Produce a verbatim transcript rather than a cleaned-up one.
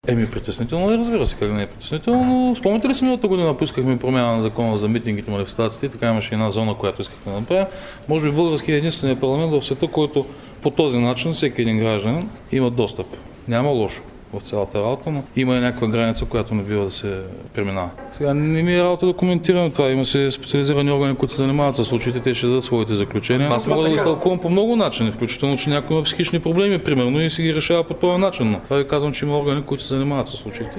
Еми, притеснително е, разбира се, как не е притеснително, но спомняте ли си миналата година поискахме промяна на закона за митингите, манифестациите и така имаше една зона, която искахме да направим. Може би български е единственият парламент в света, който по този начин всеки един гражданин има достъп. Няма лошо в цялата работа, но има и някаква граница, която не бива да се преминава. Сега не ми е работа да коментирам това. Има се специализирани органи, които се занимават с случаите, те ще дадат своите заключения. Аз мога да го изтълкувам по много начини, включително, че някой има психични проблеми, примерно, и си ги решава по този начин. Но това ви казвам, че има органи, които се занимават с случаите.